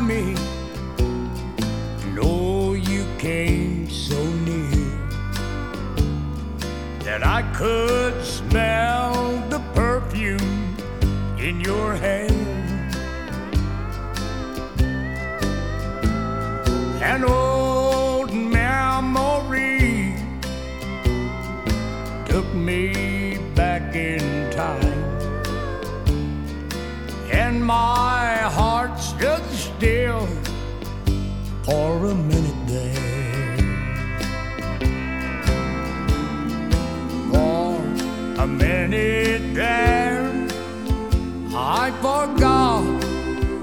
me. No, you came so near that I could smell the perfume in your hair. An old memory took me back in time, and my heart stood still for a minute there. For a minute there, I forgot